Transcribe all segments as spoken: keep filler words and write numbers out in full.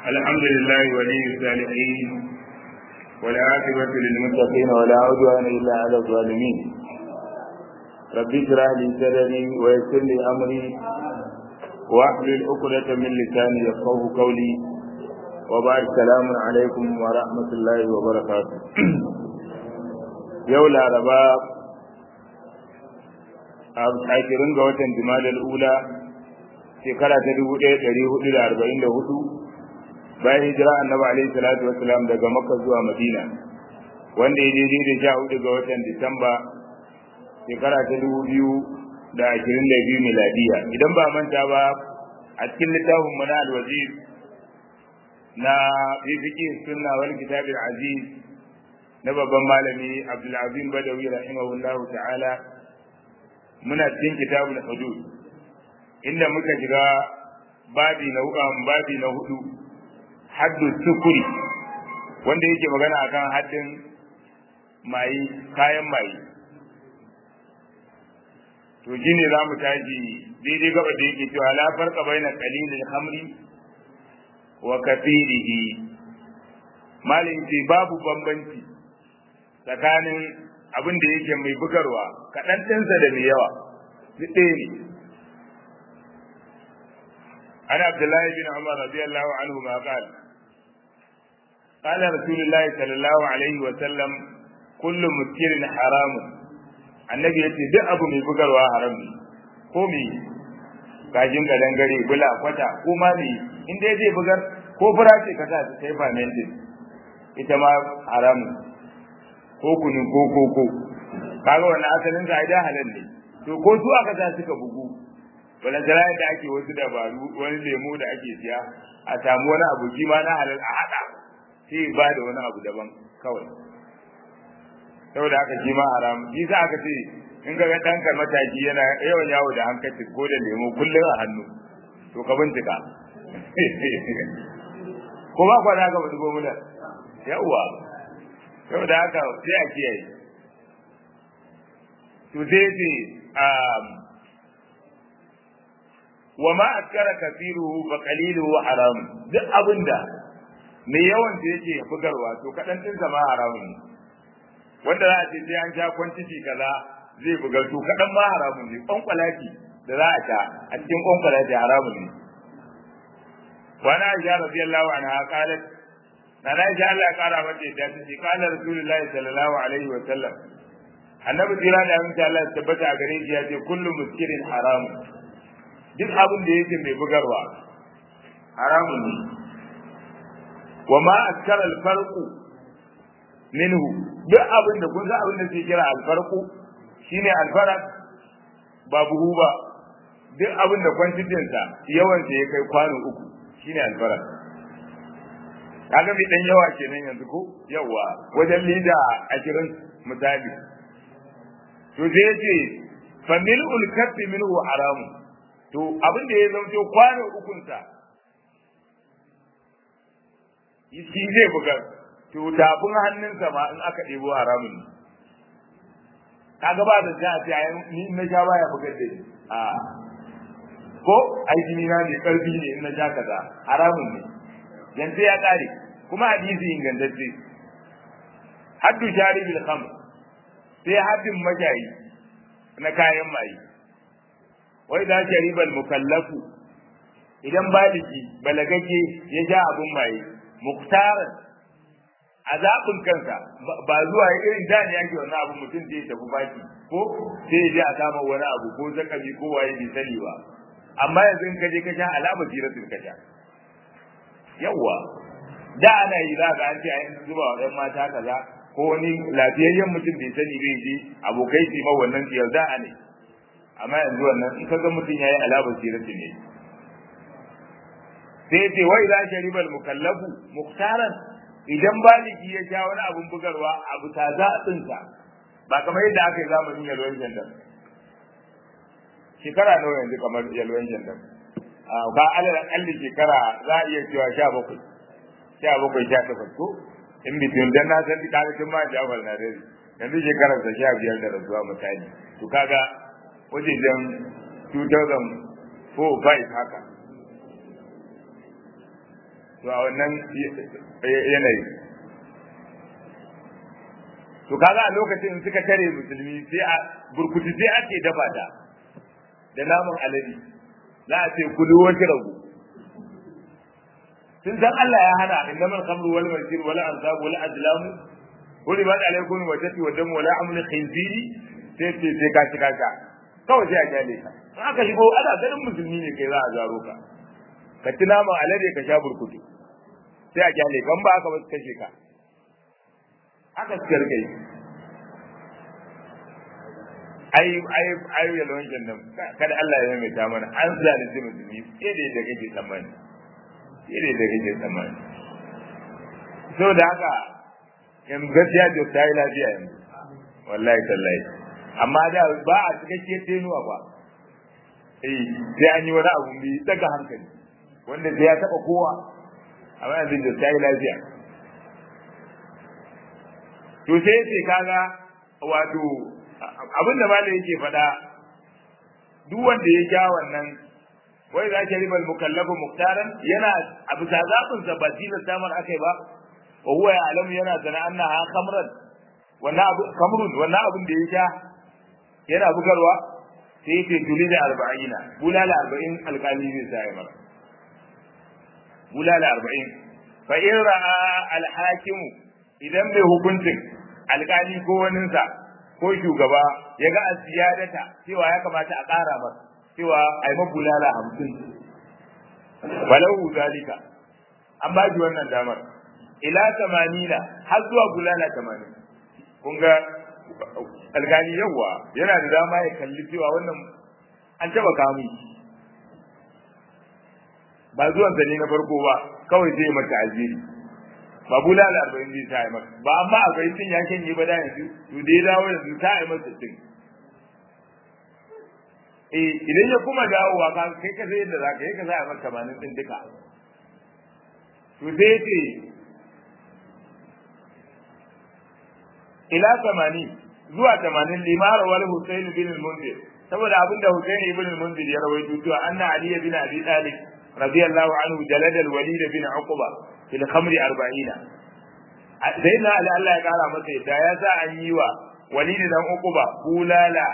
الحمد لله ولي الصالحين والعاقبة للمتقين ولا عدوان إلا على الظالمين. رب اشرح لي صدري ويسر لي أمري واحلل عقدة من لساني يفقهوا قولي. وبعد السلام عليكم ورحمة الله وبركاته. يوم الأربعاء عشرين ga watan Jumadal Ula shekara ta dubu ɗaya ɗari hudu da arba'in da hudu bayan hijira annabi alaihi salatu wassalam daga Makka zuwa Madina, wanda ya daidai da sha hudu ga watan Disamba shekara ta dubu biyu da ashirin da biyu miladiya. Idan ba manta ba, a cikin littafin mu na al-Wazir na fiqh sunna wal kitab al-aziz na babban malami Abdul Azim Badawi rahimahullahu ta'ala, muna cikin kitabul hudud inda muka shiga babi na uku babi na hudu haddu sukuri, wanda yake magana akan haddin mai kayan mai. To shine za mu tashi daidai gaba da yake cewa la farqa baina qalilil khamri wa kathirihi. Malin ce babu bambanci tsakanin abin da yake mai bugarwa kaɗan ɗinsa da mai yawa duk ɗaya ne. Ana Abdullahi bin Umar radiyallahu anhu ma qala qala Rasulullahi sallallahu alaihi wa sallam kullu muskirin haramun. Annabi yace duk abu mai bugarwa haram ne, ko me gajin ka dangare bula kwata ko ma me in dai zai bugar, ko fura ce ka sa ta sai fermented ita ma haramun, ko kunu ko koko, kaga wannan asalin sa idan halal ne. To ko su aka sa suka bugu, wala jara'a da ake wasu dabaru, wani lemo da ake siya a samu wani abu shi ma na halal a hada sai ba da wani abu daban kawai, saboda haka shi ma haram. shi sa aka ce in ka ga danka mataki yana yawan yawo da hankali ko da lemo kullum a hannu, to ka bincika ko ba kwa da ka bugo mu da yawa, saboda haka sai a kiyaye. to sai ce wa ma askara kathiruhu fa qaliluhu haram. duk abinda mai yawan da yake bugarwa to kadan din sa ma haramun ne, wanda za a ce sai an sha quantity kaza zai bugar, to kadan ma haramun ne. kwankwalati da za a sha a cikin kwankwalati haramun ne. wa na Aisha radiyallahu anha qalat, na Aisha Allah ya kara mata da ta ce qala Rasulullahi sallallahu alaihi wa sallam, annabi jira da amince Allah ya tabbata a gare shi ya ce kullu muskirin haram. duk abin da yake mai bugarwa haramun ne. wa ma askara al-farqu minhu, duk abin da kun san abin da ke kira al-farqu shine al-farq ba buhu ba, duk abin da quantity sa yawan sa ya kai kwano uku shine al-farq. kaga mai dan yawa kenan yanzu ko yawa wajen lida ashirin misali. to sai yace fa mil'ul kaffi minhu haramun. to abin da ya zama kwano ukun sa shi zai buga, to tafin hannunsa ma in aka ɗebo haramun ne. kaga ba da ta ce ni na sha baya bugar da ni a ko aiki ni na ne karfi ne in na sha kaza haramun ne. yanzu ya kare kuma hadisi ingantacce. haddu sharibil khamr, sai haddin majayi na kayan maye. wai da sharibal mukallafu, idan baliki balagage ya sha abun maye muktaran a zaɓin kansa, ba zuwa irin da ne yake wannan abu mutum zai tafi baki ko sai ya a kama wani abu ko zakabi ko waye bai sani ba, amma yanzu in ka je ka sha alama jiratin ka sha. yawwa da ana yi za ga an ce ai zuba wa ɗan mata kaza, ko wani lafiyayyen mutum bai sani bai je abokai su ma wannan tiyar da ne. amma yanzu wannan in kaga mutum yayi alaba sirati ne. sai ce wai za sharibal mukallafu muktaran, idan baliki ya sha wani abun bugarwa abu taza tsinta, ba kamar yadda aka yi zamanin yalwan jandam. shekara nawa yanzu kamar yalwan jandam? ba alal akalli shekara za a iya cewa sha bakwai sha bakwai sha takwas ko in bitin dan na san kaga tun ma Jafar na dare yanzu shekarar sa sha biyar da rasuwa misali. to kaga wajen two thousand four five haka to a wannan yanayi to kaga a lokacin suka tare musulmi sai a burkutu sai ake dafa ta da namun alade za a ce kulu wata ragu sun san Allah ya hana innamal khamru wal maisir wal ansab wal azlam wani ba alaikum wa tati wa dam wala aml khinziri sai sai sai ka cika ka kawai sai a kyale ka in aka shigo ana ganin musulmi ne kai za a zaro ka ka ci naman alade ka sha burkutu sai a kyale kan ba aka ba kashe ka aka tsiyar kai ai ai ai ya lawan nan kada Allah ya mai ta mana an zalunci musulmi sai da yadda kake tsammani sai da yadda kake tsammani so da haka in gaskiya da ta yi lafiya yanzu wallahi tallahi amma da ba a cikakke tenuwa ba eh sai an yi wani abu mai daga hankali wanda sai ya taba kowa amma yanzu da ta yi lafiya to sai sai kaga wato abin da malai yake faɗa duk wanda ya ja wannan wai za ka riba mukallafu muktaran yana abu ta zabin sa ba dina samar akai ba wa huwa ya'lamu yana sana annaha khamran wannan abu khamrun wannan abin da ya ja yana bugarwa sai yake julida arba'ina bulala arba'in alqali ne sai mara bulala arba'in fa in ra'a al-hakim idan bai hukuncin alƙali ko waninsa ko shugaba ya ga asiyadata cewa ya kamata a ƙara masa cewa ai mabulala hamsin balahu zalika an ba shi wannan damar ila tamanina har zuwa bulala tamanin kun ga alƙali yawa yana da dama ya kalli cewa wannan an taba kamun ba zuwan sa ne na farko ba kawai sai mata aziri ba bulala arba'in zai ta yi masa ba amma arba'in din ya shanye ba da yanzu to dai dawo yanzu ta yi masa sittin eh idan ya kuma dawowa ka kai ka sai yadda za ka yi ka sa a masa tamanin din duka to sai ce ila tamanin zuwa tamanin limara wal husayn bin al-munzir saboda abinda husayn ibn al-munzir ya rawaito cewa anna ali bin abi talib radiyallahu anhu jalada al-walid bin uqba fil khamri arba'ina sai na Allah Allah ya kara masa yadda ya sa an yi wa walidi dan uquba bulala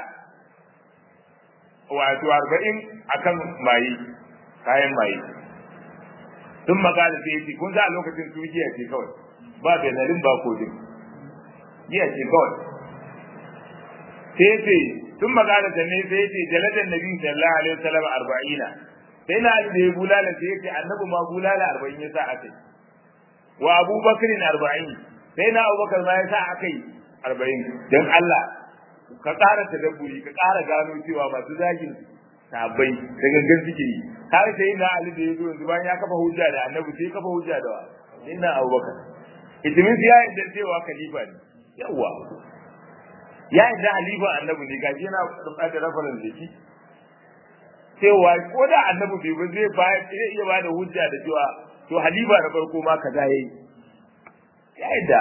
wato arba'in akan mai kayan mai tun magana sai yace kun za a lokacin su giya ce kawai ba benalin ba kodin giya ce kawai sai yace tun magana da ne sai yace jaladan nabi sallallahu alaihi wasallam arba'ina sai na da bulala sai yace annabi ma bulala arba'in ya sa akai wa abubakar arba'in sai na abubakar ma ya sa akai arba'in dan Allah ka ƙara tadabburi ka ƙara gano cewa masu zagin sabai da gangan suke yi har sai na Ali da yazo yanzu bayan ya kafa hujja da Annabi sai kafa hujja da wa inna abubakar itimin ya yadda cewa khalifa ne yawa ya yadda halifa Annabi ne gaji yana da reference da shi cewa ko da Annabi bai ba zai ba zai iya ba da hujja da cewa to halifa na farko ma kaza yayi ya yadda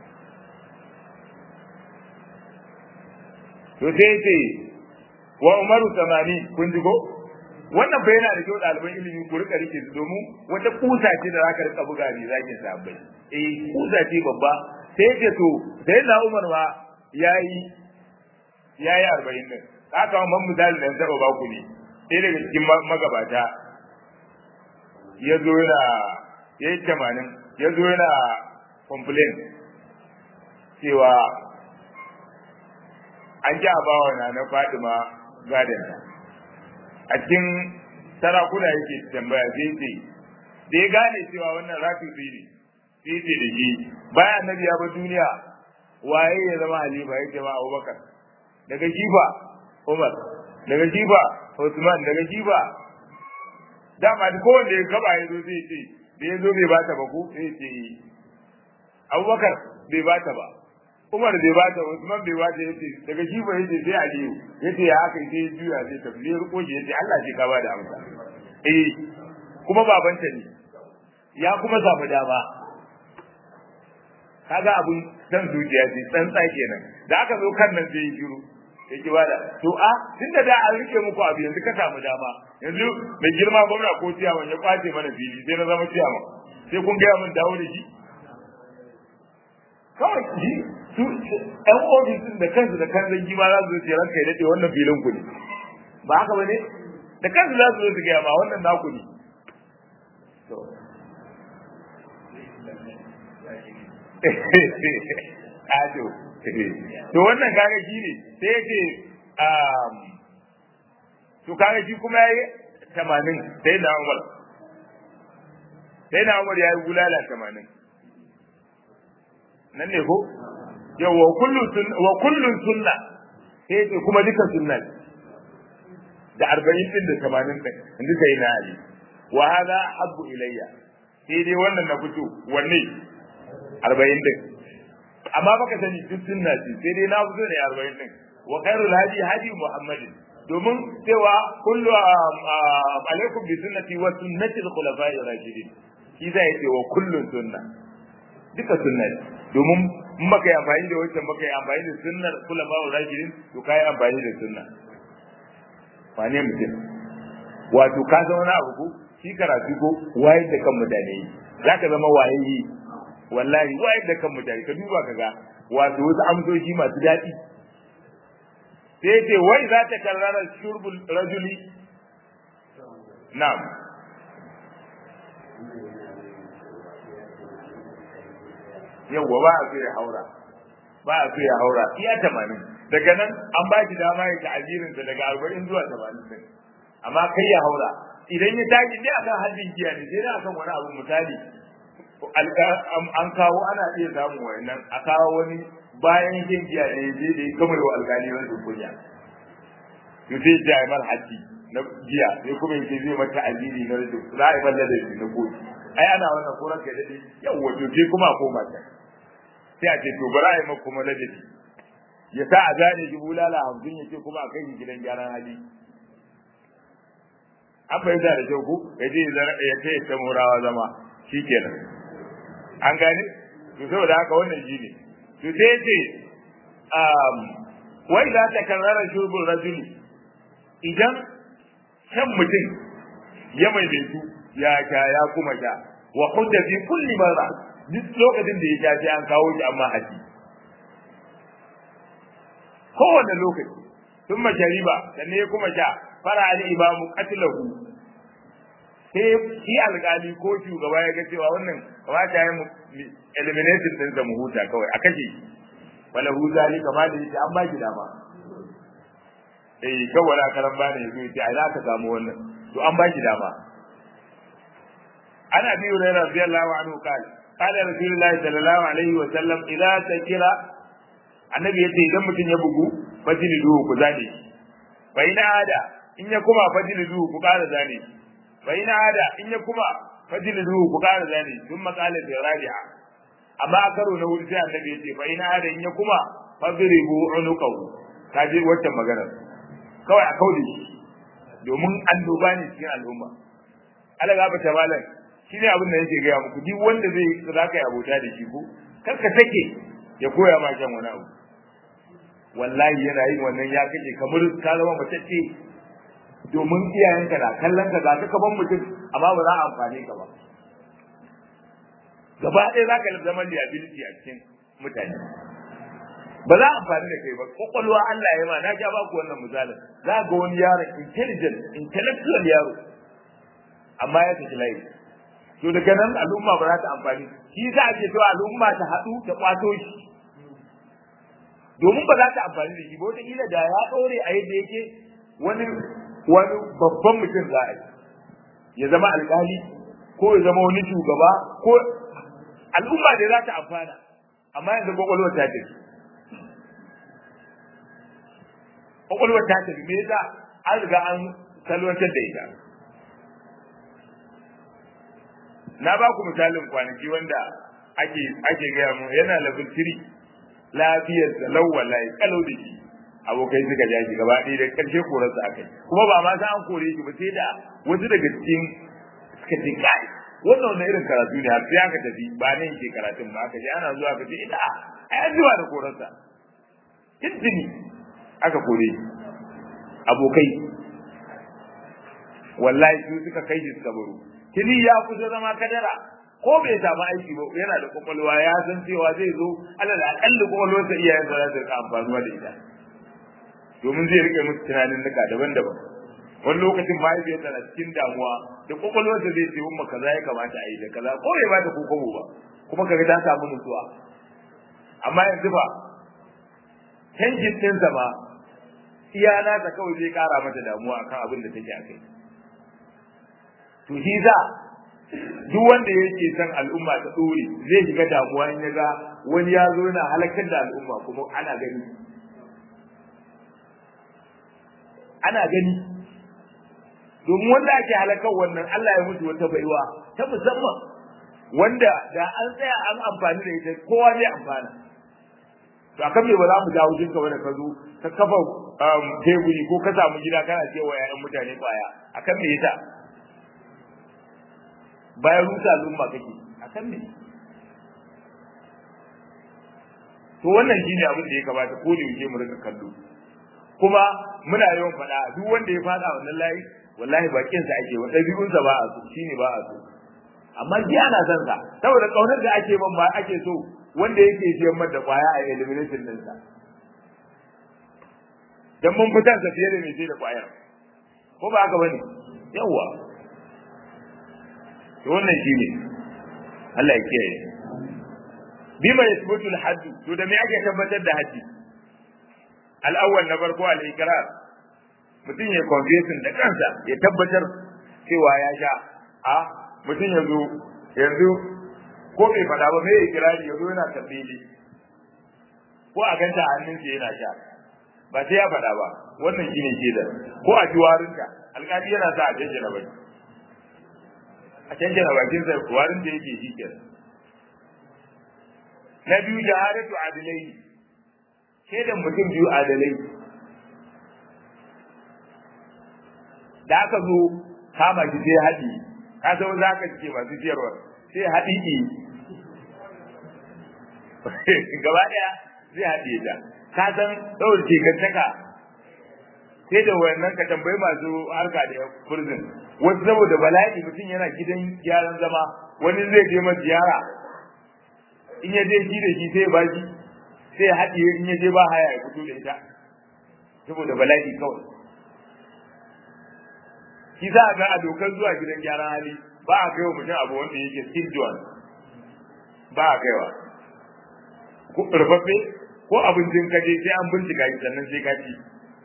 to sai ce wa umaru tamani kun ji ko wannan bai yana da kyau ɗaliban ilimi ku rika rike su domin wata kusa ce da zaka rika buga ne zaki sabai eh kusa ce babba sai ce to sai na umar ma yayi yayi arba'in din haka mun misali da zaba ba ku ne sai daga cikin magabata ya zo yana yayi tamanin ya zo yana complain cewa an ji a bawa na na Fatima gadon a cikin sarakuna yake tambaya sai ce da ya gane cewa wannan rafizi ne sai ce da shi bayan annabi ya bar duniya waye ya zama halifa ya ce ma Abubakar daga shifa Umar daga shifa Usman daga shifa dama da kowanne ya gaba ya zo sai ce da ya zo bai bata ba ko sai ce Abubakar bai bata ba Umar bai bata Usman bai bata yace daga shi ba yace sai Aliyu yace ya haka sai juya sai tabbiyar riko shi yace Allah shi ka ba da amsa eh kuma babanta ne ya kuma samu dama kaga abun dan zuciya ce tsantsa kenan da aka zo kan nan sai yi shiru yake bada to a tunda da an rike muku abu yanzu ka samu dama yanzu mai girma gwamna ko ciyaman ya kwace mana fili sai na zama ciyaman sai kun gaya min dawo da shi kawai shi su ɗan ofisin da kansu da kan zangi ma za su zo ce ranka ya daɗe wannan filin ku ne ba haka ba ne da kansu za su zo su gaya ma wannan naku ne ajo to wannan kaga shi ne sai yake to kaga shi kuma yayi tamanin sai na Umar sai na Umar yayi bulala tamanin nan ne ko yawa kullu sunna wa kullu sunna sai ce kuma duka sunna da arba'in din da tamanin din inda sai na Ali wa hada habbu ilayya sai dai wannan na fito wanne arba'in din amma baka sani duk sunna ce sai dai na fito ne arba'in din wa khairul hadi hadi muhammadin domin cewa kullu alaikum bi sunnati wa sunnati al-khulafa'i ar-rashidin shi zai ce wa kullun sunna duka sunna domin in baka yi amfani da wancan baka yi amfani da sunnar khulafa'i ar-rashidin to kai amfani da sunna wane mutum wato ka zama na abu ko shi karatu ko wayar da kan mutane zaka zama wayayi wallahi wayar da kan mutane ka duba kaga wato wasu amsoshi masu daɗi sai ce wai za ta karrara shurbul rajuli na'am yawwa ba a so ya haura ba a so ya haura iya tamanin daga nan an ba shi dama ya ta ajirinsa daga arba'in zuwa tamanin din amma kai ya haura idan ya tashi ne akan haddin giya ne sai dai akan wani abu misali an kawo ana iya samun wayannan a kawo wani bayan yin giya ne je da kuma yi wa alƙali wani kunya to sai ya yi mar haji na giya sai kuma yake zai mata aziri na rido za a yi balle da shi na koki ai ana wannan koran kai dade yau wato sai kuma koma ta sai a ce to bara ai maka kuma ladabi ya sa a zane shi bulala hamsin ya ce kuma a kai shi gidan gyaran hali an fahimta da kyau ko ya ce ya ce ya murawa zama shikenan an gane to saboda haka wannan shi ne to sai ce wai za ta karrara shurbul rajuli idan kan mutum ya maimaitu ya sha ya kuma sha wa hudda fi kulli marra duk lokacin da ya sha sai an kawo shi amma haji kowane lokaci sun mashariba sannan ya kuma sha fara al imamu qatlahu sai shi alƙali ko shugaba ya ga cewa wannan kamata ya elimination din sa mu huta kawai a kashe wala hu zalika ma da yake an ba shi dama eh kawai karan bane yazo yace ai za ka samu wannan to an ba shi dama ana bi hurairah radiyallahu anhu kala qala rasulullahi sallallahu alaihi wa sallam idza takira annabi yace idan mutum ya bugu fajlidu ku zane fa ina ada in ya kuma fajlidu ku ƙara zane fa ina ada in ya kuma fajlidu ku ƙara zane dun maqala da rabi'a amma a karo na wuri sai annabi yace fa ina ada in ya kuma fadribu unuqahu kaje wacce magana kawai a kaudi domin an duba ne cikin al'umma Allah ga bata malam shine abin da yake ga muku duk wanda zai zaka yi abota da shi ko kar ka take ya koya ma kan wani abu wallahi yana yin wannan ya kake kamar ka zama matacce domin iyayenka da kallon ka zaka kaman mutum amma ba za a amfane ka ba gaba ɗaya zaka zama liability a cikin mutane ba za a amfani da kai ba kokolwa Allah ya ma na ja ba ku wannan misalin za ga wani yaro intelligent intellectual yaro amma ya tafi layi to daga nan al'umma ba za ta amfani shi za a ce to al'umma ta haɗu ta kwato shi domin ba za ta amfani da shi ba wata kila da ya ɗore a yadda yake wani wani babban mutum za a yi ya zama alƙali ko ya zama wani shugaba ko al'umma da za ta amfana amma yanzu kwakwalwar ta tafi kwakwalwar ta tafi me yasa an riga an salwantar da ita na ba ku misalin kwanaki wanda ake ake gaya mu yana level three lafiyar da lawwala ya kalau da shi abokai suka ja shi gaba ɗaya da ƙarshe korarsa akai kuma ba ma sai an kore shi ba sai da wasu daga cikin suka ce kai wannan wani irin karatu ne har sai aka tafi ba nan ke karatun ba aka je ana zuwa ka ce ita ai an zuwa da korarsa tintini aka kore shi abokai wallahi su suka kai shi suka baro tuni ya kusa zama kadara ko bai samu aiki ba yana da kwakwalwa ya san cewa zai zo alal akalli kwakwalwarsa iyayen sa za su rika amfanuwa da ita domin zai rike musu tunanin nuka daban-daban wani lokacin mahaifiyarsa na cikin damuwa da kwakwalwarsa zai ce umma kaza ya kamata a yi da kaza ko bai ba ta kokobo ba kuma kaga ta samu nutsuwa amma yanzu ba tension ɗinsa ma iya nasa kawai zai kara mata damuwa akan abin da take a kai to shi za duk wanda yake san al'umma ta dore zai shiga damuwa in ya ga wani ya zo yana halakar da al'umma kuma ana gani ana gani domin wanda ake halakar wannan Allah ya mutu wata baiwa ta musamman wanda da an tsaya an amfani da ita kowa zai amfana to akan me ba za mu jawo jinka wanda ka zo ka kafa teburi ko ka samu gida kana cewa yayan mutane baya akan me yasa bayan rusa al'umma kake akan me to wannan shine abin da ya kamata ko da yake mu rika kallo kuma muna yawan faɗa duk wanda ya fada wannan layi wallahi bakin sa ake wanda biyun sa ba a so shine ba a so amma ji ana san sa saboda kaunar da ake ban ba ake so wanda yake siyan mar da kwaya a elimination din sa dan mun fitar sa fiye da mai sai da kwayar ko ba haka bane yawa to wannan shine Allah ya kiyaye bima yasbutu al-hadd to da me ake tabbatar da haji al-awwal na farko al-iqrar mutum ya confession da kansa ya tabbatar cewa ya sha a mutum yanzu yanzu ko bai fada ba mai ikrari yanzu yana tabbili ko a ganta hannun sa yana sha ba sai ya fada ba wannan shine shaida ko a jiwarinka alƙali yana sa a jejjera bai a jejjera bakin sa warin da yake shi kenan na biyu jaharatu adalai shaidan mutum biyu adalai da aka zo kama shi sai haɗi ka san za ka ce masu siyarwa sai haɗi ki gaba ɗaya zai haɗe ta ka san ɗaure shekantaka sai da wannan ka tambayi masu harka da prison wasu saboda bala'i mutum yana gidan gyaran zama wani zai je masa ziyara in ya je shi da shi sai ya baki sai ya haɗiye in ya je ba haya ya fito da ita saboda bala'i kawai shi za a ga a dokar zuwa gidan gyaran hali ba a kaiwa mutum abu wanda yake still ba a kaiwa ko rufaffe ko abincin kaje sai an bincika shi sannan sai ka ci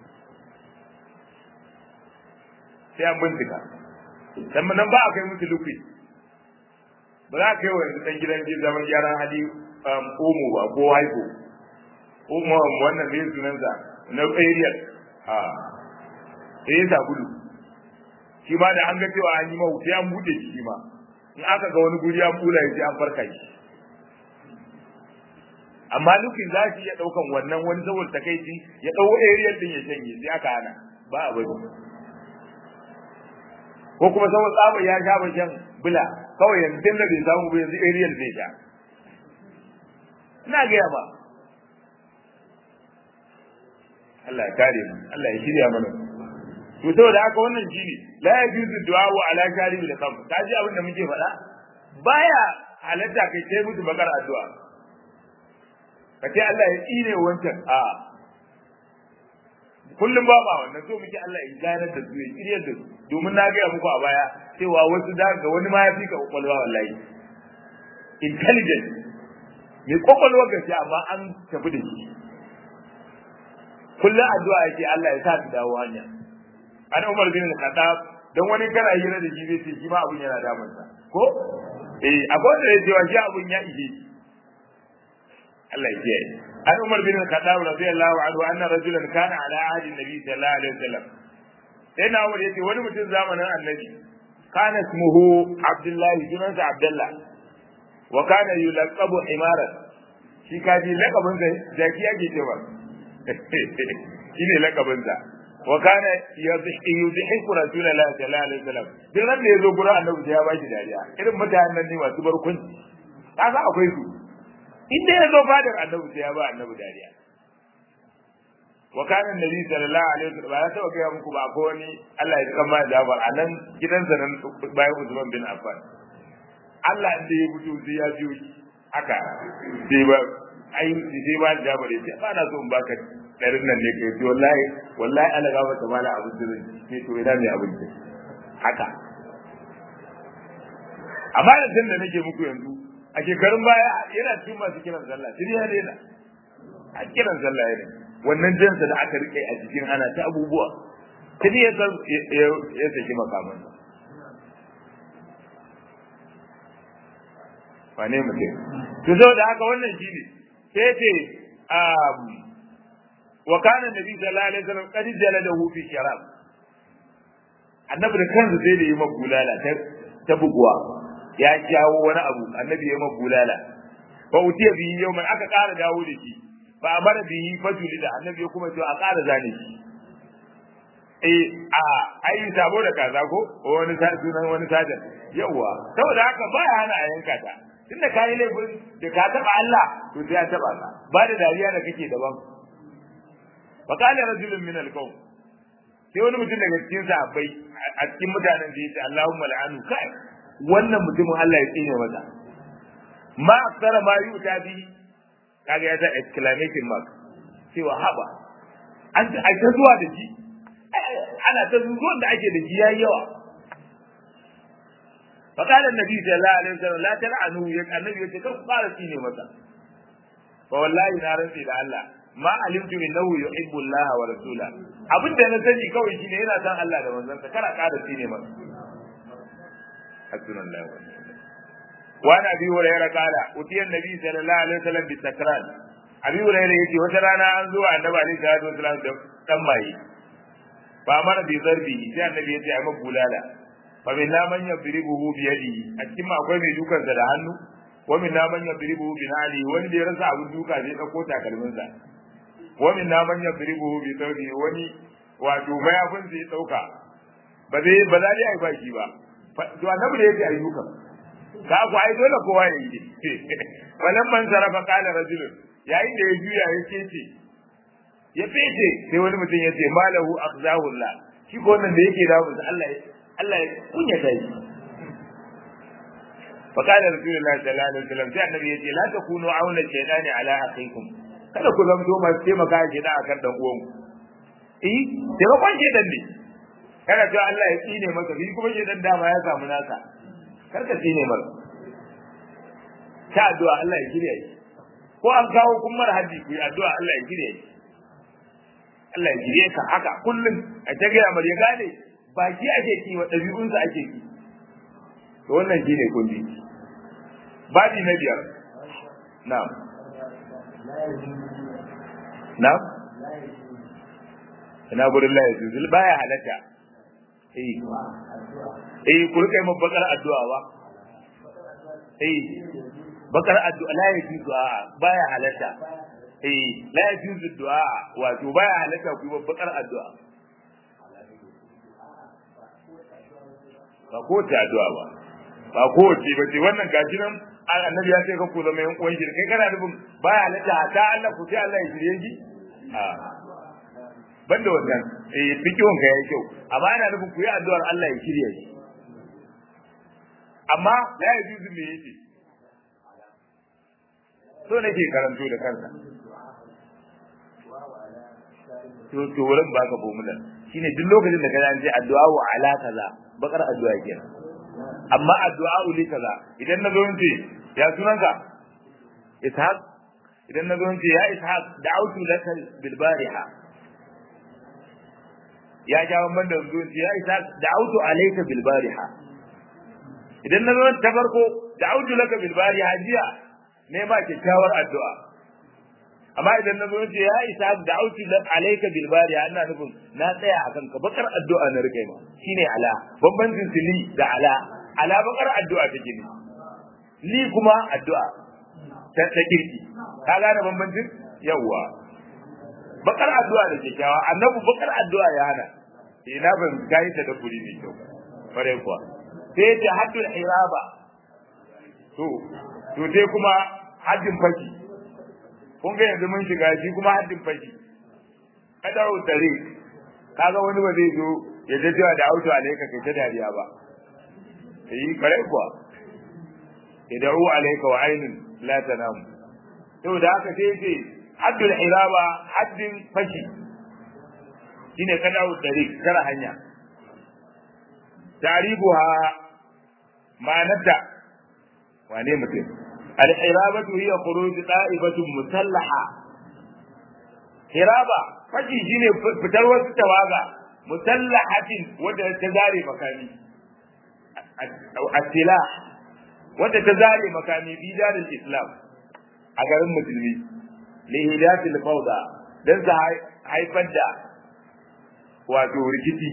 sai an bincika sannan ba a kai musu lufi ba za a kai wa dan gidan zaman gyaran hali omo ba ko haiko omo wannan ne sunansa na area a sai ya sabulu shi ma da an ga cewa an yi mahu sai an bude shi ma in aka ga wani guri an bula shi an farka shi amma lufin za shi ya daukan wannan wani saboda takaici ya dau area din ya shanye sai aka hana ba a bari ko kuma saboda tsaba ya sha bashan bula kawai yanzu da bai samu ba yanzu area zai sha ina ga ba Allah ya kare mu Allah ya shirya mana to saboda haka wannan shine la yajuzu du'a ala sharibi da kam kaji abin da muke faɗa baya halatta kai sai mutu bakar addu'a kace Allah ya tsine wancan a kullum ba ba wannan so muke Allah ya ganar da su ya kiriyar da su domin na ga muku a baya cewa wasu da ga wani ma ya fi ka kokolwa wallahi intelligent mai kokolwa gaskiya amma an tafi da shi kullum addu'a yake Allah ya sa su dawo hanya an Umar bin Khattab dan wani kana hira da shi zai ce shi ma abun yana damun sa ko eh akwai da cewa shi abun ya ije Allah ya kiyaye an Umar bin Khattab radiyallahu anhu anna rajulan kana ala ahdi nabi sallallahu alaihi wasallam sai na Umar yace wani mutum zamanin annabi kana ismuhu Abdullah sunansa Abdullah wa kana yulaqabu himaran shi kaji lakabin sa jaki yake cewa shine lakabin sa wa kana yudhiku rasulullahi sallallahu alaihi wasallam duk ran da yazo gurin annabi ya bashi dariya irin mutanen ne masu barkunci kaga akwai su inda yazo fadar annabi ya ba annabi dariya wa kana annabi sallallahu alaihi wasallam ya taɓa ga muku ba ko wani Allah ya kama da bar anan gidansa nan bayan Usman bin Affan Allah inda ya fito sai ya biyo shi haka sai ba ai sai ba da bare sai ba na so in baka darin nan ne kai to wallahi wallahi Allah ga mata mala abu dirin sai to ina mai abin ce haka amma da tun da nake muku yanzu a shekarun baya yana cikin masu kiran sallah sai ya daina a kiran sallah yana wannan jinsa da aka rike a cikin ana ta abubuwa sai ya ya saki makaman wane mutum to saboda haka wannan shine sai ce um wa kana nabi sallallahu alaihi wasallam qad jaladahu fi sharab annabi da kansa sai da yi mabulala ta ta buguwa ya jawo wani abu annabi ya mabulala fa utiya bi yawman aka ƙara dawo da shi fa amara bi fajuli da annabi ya kuma ce a ƙara zane shi eh a ai sabo da kaza ko wani sunan wani sajan yawa saboda haka baya hana a yanka ta tunda kai laifin da ka taba Allah to sai ya taba ka ba da dariya da kake daban fa kana rajulun min al-qawm sai wani mutum daga cikin sahabbai a cikin mutanen da yace Allahumma la'anu kai wannan mutumin Allah ya tsine masa ma aksara ma yuta bi kaga ya ta exclamation mark cewa haba an ta zuwa da shi ana ta zuwa da ake da shi yayi yawa fa kana annabi sallallahu alaihi wasallam la tal'anu ya annabi ya ce kan fara tsine masa fa wallahi na rantsi da Allah ma alimtu innahu yuhibbu Allah wa rasula abinda na sani kawai shine yana san Allah da manzon sa kana kada tsine masa hasbunallahu wa ni'mal wakeel wa nabi hurairah qala utiya annabi sallallahu alaihi wasallam bi sakran abi hurairah yace wata rana an zo annabi alaihi salatu wasallam da dan mai ba mara bi zarbi sai annabi yace ai mabulala fa min la man yadribuhu bi yadihi a cikin akwai mai dukan sa da hannu wa min la man yadribuhu bi nali wanda ya rasa abun duka zai dauko takalmin sa wa min la man yadribuhu bi thawbi wani wato mayafin zai dauka ba zai ba za dai ai baki ba to annabi da yake ai dukan ka ku ai dole kowa ya yi wannan man zarafa qala rajulun yayin da ya juya ya ce ya fece sai wani mutum ya ce malahu akhzahullah shi ko wannan da yake dawo Allah Allah ya kunya ta yi fa qala rasulullahi sallallahu alaihi wasallam sai annabi ya ce la takunu auna shaytani ala akhikum kada ku zamto masu taimaka shi da akan dan uwan ku eh taimakon shedan ne kada to Allah ya tsine maka shi kuma shedan dama ya samu naka karka tsine maka ta addu'a Allah ya kiyaye ko an kawo kun mara haddi ku addu'a Allah ya kiyaye Allah ya jire ka haka kullum a ta gaya mar ya gane baki ake ki wa dabi'unsa ake ki to wannan shine kundi babi na biyar na'am na'am ina gurin la yazul baya halatta eh eh ku rika yi bakar addu'a ba eh bakar addu'a la yazul baya halatta eh la yajuzu du'a wato baya halaka ku babbakar addu'a ba ko ta addu'a ba ba ko ce ba ce wannan gashi nan annabi ya ce ka ku zama yan uwan shi kai kana nufin baya halaka ta Allah ku sai Allah ya shirye shi a banda wannan eh fikihun ka yayi kyau amma ana nufin ku yi addu'ar Allah ya shirye shi amma la yajuzu me yake so nake karanto da kansa to to wurin baka bomulan shine duk lokacin da kaje an ce addu'a wa ala kaza bakar addu'a kenan amma addu'a uli kaza idan na zo in ce ya sunanka ishaq idan na zo in ce ya ishaq da'utu laka bil bariha ya jawo man da zo in ce ya ishaq da'utu alayka bil bariha idan na zo ta farko da'utu laka bil bariha jiya ne ba kyakkyawar addu'a amma idan na zo ce ya isa da auti alayka bil bari ana nufin na tsaya akan ka bakar addu'a na rike ma shine ala bambancin li da ala ala bakar addu'a take ne li kuma addu'a ta ta kirki ka gane bambancin yawa bakar addu'a da kyakkyawa annabi bakar addu'a ya hana ina ban kai ta da kuri ne kyau bare kuwa sai ta haddul hiraba to to dai kuma haddin faki kun ga yanzu mun shiga shi kuma haddin fashi kada utare kaga wani ba zai zo ya je da auto alaika kai ta dariya ba eh kare kuwa yad'u alayka wa aynun la tanam to da haka sai ce haddul hiraba haddin fashi shine kada'u tariq kara hanya taribuha ma'anarta wane mutum al-hirabatu hiya khuruj da'ibatun musallaha hiraba fashi shine fitar wasu tawaga musallahatin wanda ta zare makami as-silah wanda ta zare makami bi dalil islam a garin musulmi li hidayatil fawda dan sa haifar da wato rikici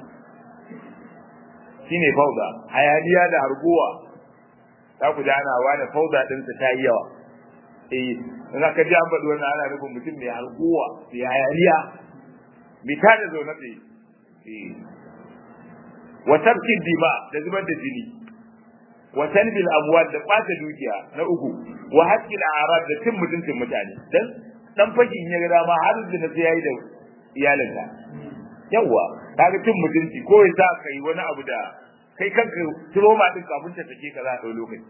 shine fawda hayaniya da harguwa za ku ji ana wani fawda din sa ta yi yawa eh in aka ji an faɗi wannan ana nufin mutum mai harguwa mai hayaniya mai tada zo na tsaye eh wa tabkin dima da zubar da jini wa talbil amwal da ɓata dukiya na uku wa haqqil a'rab da cin mutuncin mutane dan dan faki in ya ga dama har da sai yayi da iyalinka yawa kaga cin mutunci ko ya sa kai wani abu da kai kanka trauma din kafin ta take ka za a dau lokaci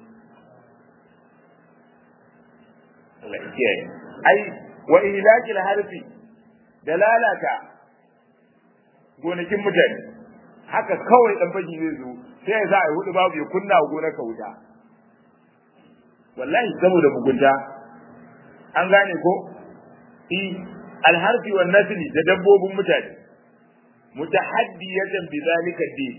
Allah ya kiyaye ai wa ihlakil harfi da lalata gonakin mutane haka kawai dan faki zai zo sai ya za a yi hudu babu ya kunna wa gonar ka wuta wallahi saboda mugunta an gane ko i alharfi wan nasli da dabbobin mutane mutahaddiyatan bi zalika din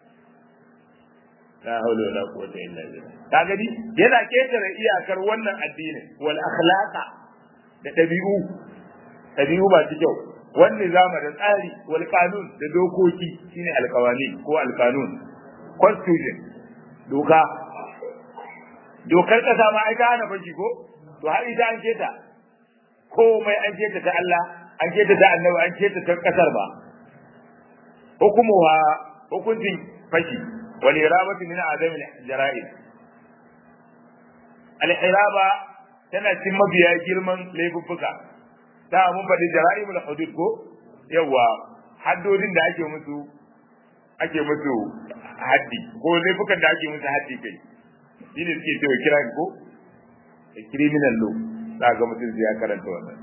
la hawla wala quwwata illa billah kaga di yana ketare iyakar wannan addini wal akhlaqa da dabi'u dabi'u ba su kyau wannan zama da tsari wal kanun da dokoki shine alqawani ko alqanun constitution doka dokar kasa ma ai ka hana fashi ko to har ita an keta komai an keta ta Allah an keta ta Annabi an keta ta kasar ba hukumuha hukuntin fashi wal irabatu min adam al jara'id al iraba tana cin mabiya girman laifuffuka ta mun faɗi jara'imul hudud ko yawa haddodin da ake musu ake musu haddi ko laifukan da ake musu haddi kai shi ne suke cewa kira ko criminal law za ga mutum sai ya karanta wannan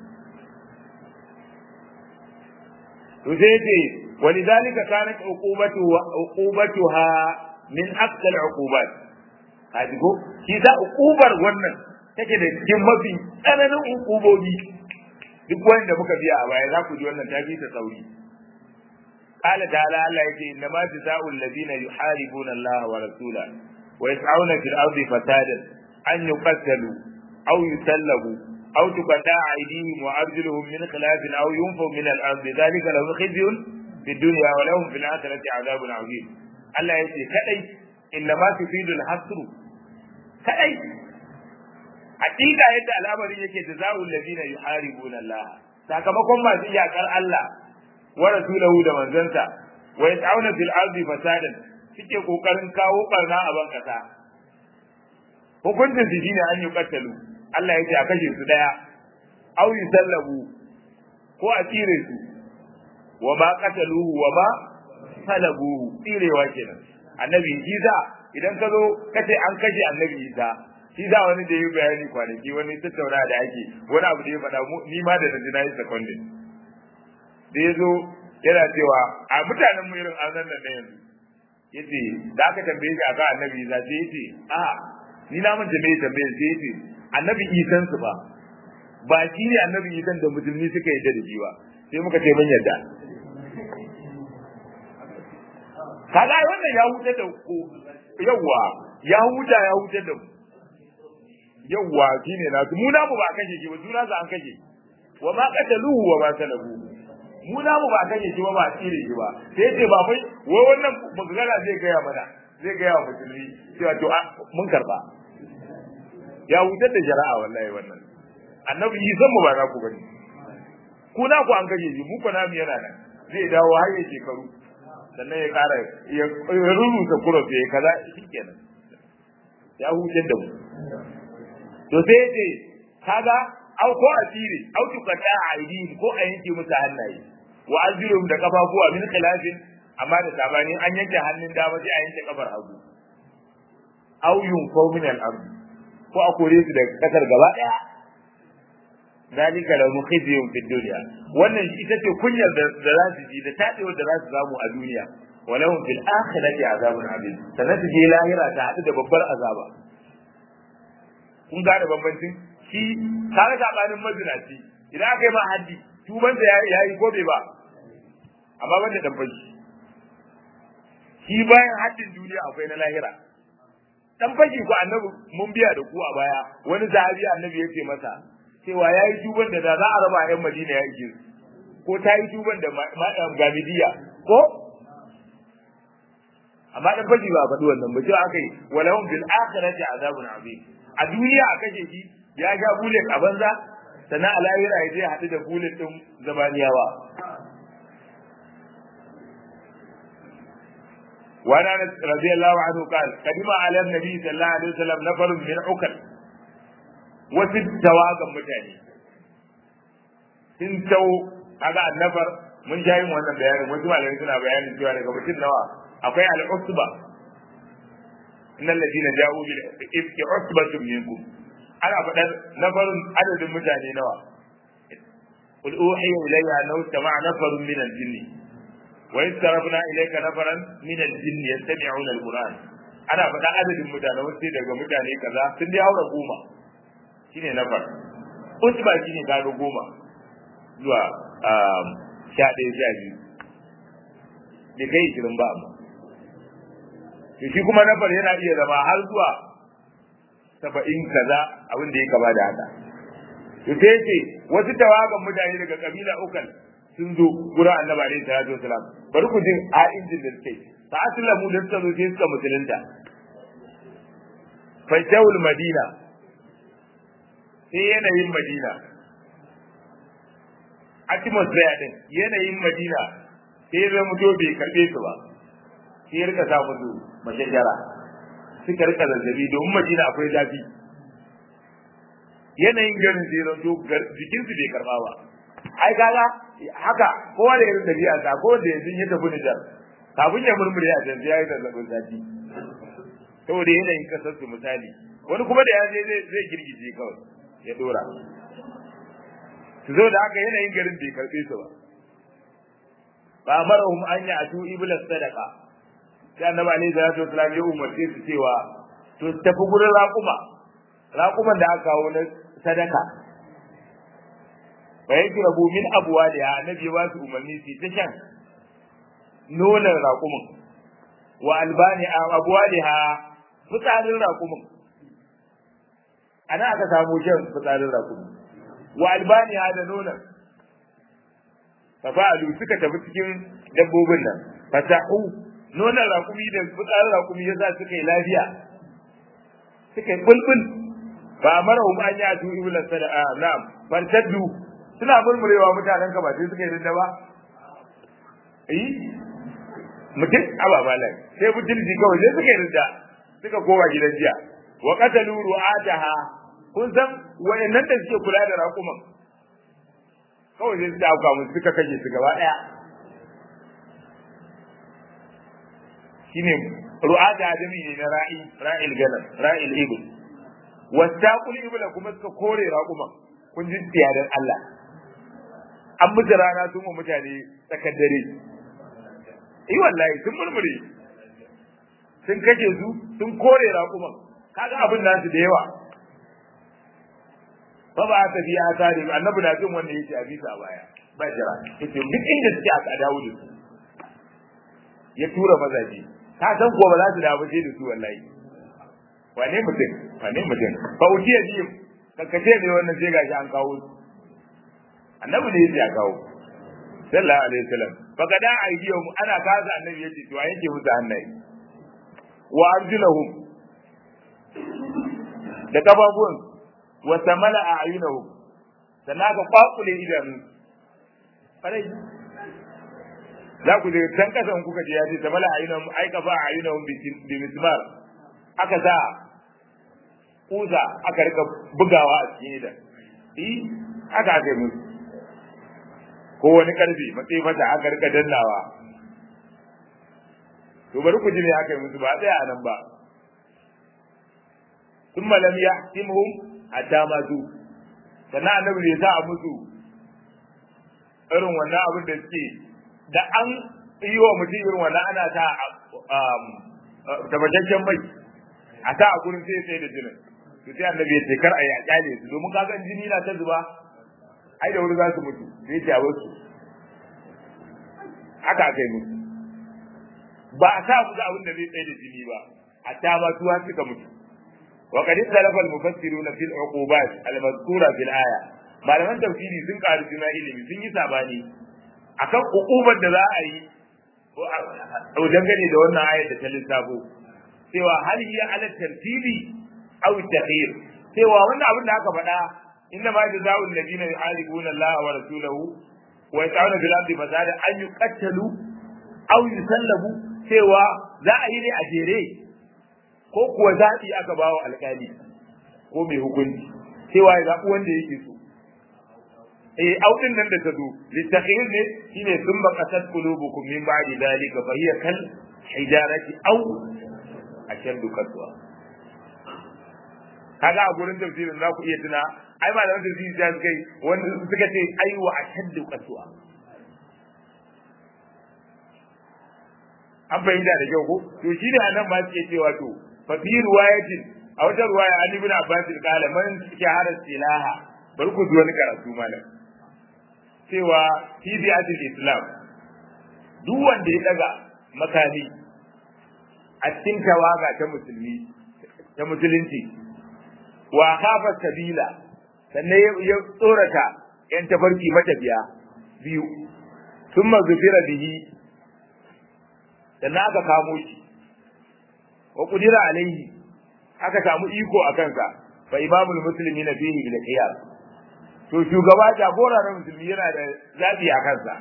to sai ce walidhalika kanat uqubatu wa uqubatuha min aqsal uqubat kaji ko shi da uqubar wannan take da cikin mafi tsananin uqubobi duk wanda muka biya a baya za ku ji wannan tafi ta sauri قال تعالى الله يجي إنما جزاء الذين يحاربون الله ورسوله ويسعون في الأرض فسادا أن يقتلوا أو يسلبوا أو تقطع أيديهم وأرجلهم من خلاف أو ينفوا من الأرض ذلك لهم خزي في الدنيا ولهم في الآخرة عذاب عظيم الله يجي كأي إنما تفيد الحصر كأي حقيقة يدى الأمر يجي جزاء الذين يحاربون الله سakamakon masu iyakar Allah wa rasulahu da manzansa wa yas'auna fil ardi fasadan suke kokarin kawo barna a ban kasa hukuncin su shine an yi kattalu Allah ya ce a kashe su daya aw yusallabu ko a tsire su wa ma qataluhu wa ma salabuhu tsirewa kenan annabi Isa idan ka zo kace an kashe annabi Isa shi da wani da yi bayani kwanaki wani tattauna da ake wani abu da ya faɗa ni ma da na yi secondary da ya zo yana cewa a mutanen mu irin an nan da yanzu yace da aka tambaye shi akan annabi Isa sai yace a ni na mun tambaye tambaye sai yace annabi Isa su ba ba shi ne annabi Isa da musulmi suka yi da shi ba sai muka ce mun yadda kaga wannan ya huta da ku yawa ya huta ya huta da mu yawa shine na mu na mu ba kashe shi ba juna za an kashe wa ma qataluhu wa ma salabu mu na mu ba kashe shi ba ba tsire shi ba sai ce ba mai wai wannan magana zai ga ya mana zai ga ya musulmi cewa to mun karba ya wutar da shari'a wallahi wannan annabi yi san mu ba za ku bane ku na ku an kashe shi mu ko na mu yana nan zai dawo har ya shekaru sannan ya kara ya rubuta kuro sai kaza shikenan ya hutar da mu to sai ce kaga au ko asiri au tukata aidi ko a yanke musu hannaye wa azrum da kafafuwa min khilafin amma da sabani an yanke hannun dama sai a yanke kafar hagu au yunfau min al-ard ko a kore su daga kasar gaba daya zalika lahum khizyun fid dunya wannan ita ce kunyar da za su ji da tadewar da za su samu a duniya walahum fil akhirati azabun azim sannan su je lahira ta hadu da babbar azaba kun ga da bambancin shi kaga gabanin mazinaci idan aka yi ma haddi tuban da yayi ko bai ba amma wanda dan fashi shi bayan haddin duniya akwai na lahira dan fashi ko annabi mun biya da ku a baya wani sahabi annabi yace masa cewa yayi tuban da da za a raba yan Madina ya ike ko ta yi tuban da gamidiya ko amma dan fashi ba faɗi wannan ba cewa akai walahum bil akhirati azabun azim a duniya a kashe shi ya sha bullet a banza sannan a lahira ya je haɗu da bullet din zabaniyawa وعن انس رضي الله عنه قال قدم على النبي صلى الله عليه وسلم نفر من عكل وست تواغم mutane sun tau aga annafar mun jayi wannan bayanin wasu malamai suna bayanin cewa daga mutum nawa akwai al-usba innal ladina ja'u bil ifki usbatun minkum ana fadar nafarun adadin mutane nawa qul uhiya ilayya annahu sama'a nafarun min al-jinni wa istarafna ilayka nafaran min al-jinn yastami'una al-Qur'an ana faɗa adadin mutane wasu daga mutane kaza sun dai haura goma shine nafar usba shine kaga goma zuwa sha ɗaya sha biyu bai kai ishirin ba amma shi kuma nafar yana iya zama har zuwa saba'in kaza abin da ya kama da haka to sai ce wasu tawagan mutane daga kabila ukal sun zo gurin annabi alaihi salatu wasalam bari ku jin a injin da suke fa aslamu da suka zo sai suka musulunta fa jawul madina sai yanayin madina atmosphere din yanayin madina sai zai mutu bai karbe su ba sai rika sa musu mashajara suka rika zazzabi domin madina akwai zafi yanayin garin sai zai zo jikinsu bai karba ba ai kaga haka kowa da irin dabi'a ta ko da yanzu ya tafi Nijar kafin ya murmure a can yayi zazzabin zafi saboda yanayin kasar su misali wani kuma da ya je zai zai girgije kawai ya dora su zo da haka yanayin garin bai karbe su ba ba marahum an ya atu ibla sadaqa sai annabi alaihi salatu wasallam ya umarce su cewa to tafi gurin raƙuma raƙuman da aka kawo na sadaka fa yajrabu min abwaliha annabi ba su umarni su ta shan nonon raƙumin wa albani abwaliha fitsarin raƙumin ana aka samu shan fitsarin raƙumin wa albaniha da nonon fa fa'alu suka tafi cikin dabbobin nan fatahu nonon raƙumi da fitsarin raƙumi yasa suka yi lafiya suka yi bulbul ba marahum an ya tu ibla sada'a na'am fartaddu suna murmurewa mutanen ka ba sai suka yi rinda ba eh mutum ababa lai sai mutunci kawai sai suka yi rinda suka kowa gidan jiya wa qatalu ru'ataha kun san wayannan da suke kula da raƙuman kawai sai suka auka musu suka kashe su gaba daya shine ru'ata adami ne na ra'i ra'il ganam ra'il ibl wasaqul ibla kuma suka kore raƙuman kun ji tiyadan Allah an mutu rana sun mu mutane tsakar dare eh wallahi sun murmure sun kace su sun kore raƙuman kaga abin nasu da yawa fa ba ta biya tare annabi na jin wanda yake a bisa baya ba jira yace duk inda suke aka dawo da su ya tura mazaji ka san ko ba za su dawo sai da su wallahi wane mutum wane mutum fa ujiya ji kankace ne wannan sai gashi an kawo su annabi ne ya kawo sallallahu alaihi wasallam fa kada aidiyum ana kaza annabi yace to yake musu hannaye wa arjulahum da kababun wa samala a'yunuhum sannan ka kwakule idanu farai za ku je can kasan kuka je yace samala a'yunuhum ai ka fa a'yunuhum bi mismar aka sa kuza aka rika bugawa a cikin idan eh aka aka musu ko wani karfi matsayi mata aka rika dannawa to bari ku ji me aka yi musu ba tsaya nan ba thumma lam yahtimhum hatta matu sannan annabi ya sa a musu irin wannan abin da suke da an yi wa mutum irin wannan ana ta tabbataccen mai a ta a gurin sai sai da jinin to sai annabi ya ce kar a yi a kyale su domin kaga jini na ta zuba ai da wuri za su mutu sai ya wasu haka aka yi musu ba a sa musu abin da zai tsaye da jini ba hatta ma tuwa suka mutu wa qad ikhtalafa al-mufassiruna fil uqubat al-mazkura fil aya malaman tafsiri sun karu juna ilimi sun yi sabani akan uqubar da za a yi ko dangane da wannan ayar da ta lissafo cewa hal hiya ala tartibi aw at-takhir cewa wannan abin da aka faɗa inna ma jazaa'u alladhina yu'alibuna Allah wa rasulahu wa yata'una bil ardi fasada an yuqattalu aw yusallabu cewa za a yi ne a jere ko kuwa zaɓi aka ba wa alƙali ko mai hukunci cewa ya zaɓi wanda yake so eh audin nan da ta zo litakhir ne shine sun baqatat qulubukum min ba'di dalika fa hiya kal hijarati aw ashaddu qaswa kaga a gurin tafsirin za ku iya tuna ai ba da wanda tafsiri ta kai wanda suka ce ai wa ashaddu qaswa an fahimta da kyau ko to shi ne anan ba su ke cewa to fa fi riwayatin a wata riwaya an ibn abbas qala man shahara silaha bari ku ji wani karatu malam cewa fi bi'atil islam duk wanda ya daga makami a cikin tawaga ta musulmi ta musulunci wa khafa sabila sannan ya tsorata yan tafarki matafiya biyu thumma zufira bihi sannan aka kamo shi wa kudira alaihi aka samu iko a kansa fa imamul muslimi na fihi bil qiyas to shugaba jagora na musulmi yana da zabi a kansa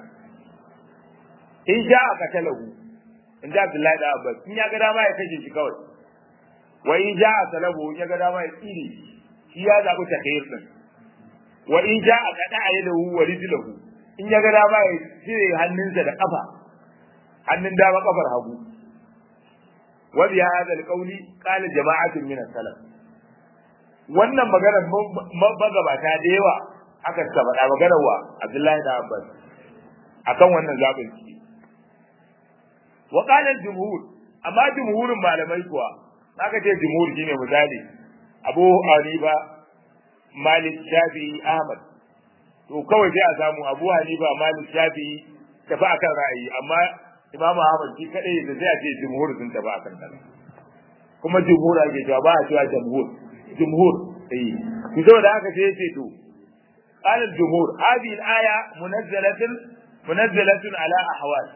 in ja aka talahu in ja Abdullahi da Abbas in ya ga dama ya kashe shi kawai wa in ja talahu in ya ga dama ya tsire shi ya zabi takhir din wa in ja aka da'alahu wa rijlahu in ya ga dama ya cire hannunsa da kafa hannun dama kafar hagu wa bi hadha alqawli qala jama'atun min as-salaf wannan maganar magabata da yawa aka faɗa maganar wa Abdullahi da Abbas akan wannan zabin ciki wa qala al-jumhur amma jumhurin malamai kuwa aka ce jumhur shine misali Abu Hanifa Malik Shafi'i Ahmad to kawai sai a samu Abu Hanifa Malik Shafi'i tafi akan ra'ayi amma Imam Ahmad shi kadai da zai ce jumhur sun tafi akan nan kuma jumhur ake cewa ba a cewa jumhur jumhur eh to saboda haka sai yace to qala al-jumhur hadhihi al-aya munazzalatun munazzalatun ala ahwal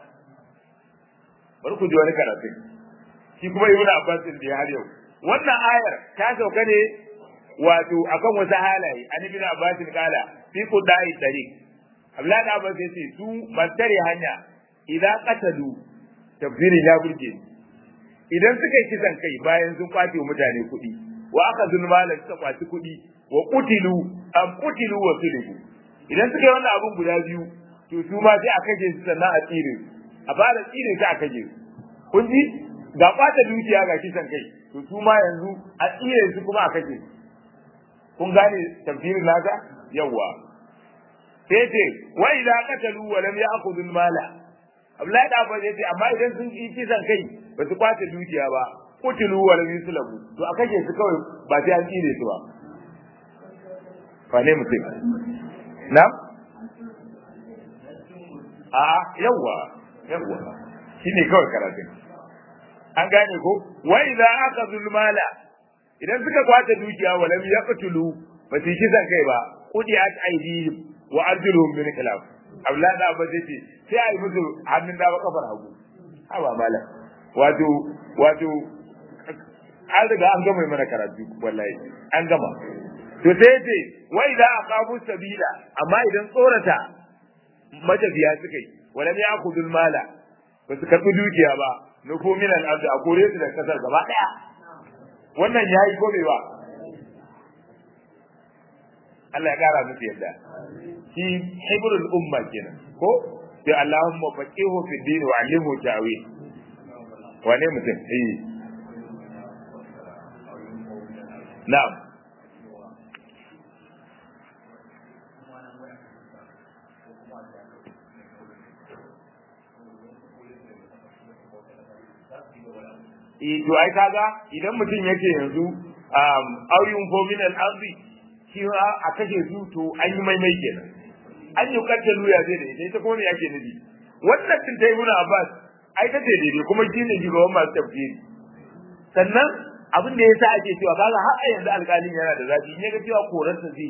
bari ku ji wani karatu shi kuma Ibn Abbas din da har yau wannan ayar ta sauka ne wato akan wasu halaye an Ibn Abbas kala fi qudai tariq Abdullahi Abbas yace su mantare hanya idan qatalu tafsiri ya burge idan suka yi kisan kai bayan sun kwace mutane kuɗi wa aka zulmala suka kwaci kuɗi wa qutilu am qutilu wa sulibu idan suka yi wannan abun guda biyu to su ma sai a kaje su sannan a tsire a fara tsire sai a kaje su kun ji ga kwata dukiya ga kisan kai to su ma yanzu a tsire su kuma a kaje su kun gane tafsirin naka yawa sai ce wa idza qatalu wa lam ya'khudhu al-mala Abdullahi da Abbas yace amma idan sun yi kisan kai ba su kwace dukiya ba kutilu wa lam yuslabu to a kaje su kawai ba sai an tsire su ba fa ne mutum na a yawa yawa shine kawai karatun an gane ko wa idza akhadhu al-mala idan suka kwace dukiya wa lam yaqtulu ba su kisan kai ba qudiyat aydihim wa arjuluhum min khilaf Abdullahi da Abbas yace sai ai musu hannun dama kafar hagu haba mala wato wato an riga an gama mana karatu wallahi an gama to sai yace wa idza aqabu sabila amma idan tsorata matafiya suka yi wala ne yakudul mala ba su karbi dukiya ba nufu min al-ardi a kore su da kasar gaba daya wannan yayi ko bai ba Allah ya kara musu yadda shi hibrul umma kenan ko sai Allahumma faqihu fi din wa allimhu ta'wil wane mutum eh na'am eh to ai kaga idan mutum yake yanzu um auyun fominal ardi shi a kashe su to an yi maimai kenan an yi kace luya zai da ita kuma me yake nufi wannan tin tayi muna Abbas ai ta ce daidai kuma shine shugaban masu tafsiri sannan abin da yasa ake cewa kaga har a yanzu alƙalin yana da zafi ne ga cewa korarsa zai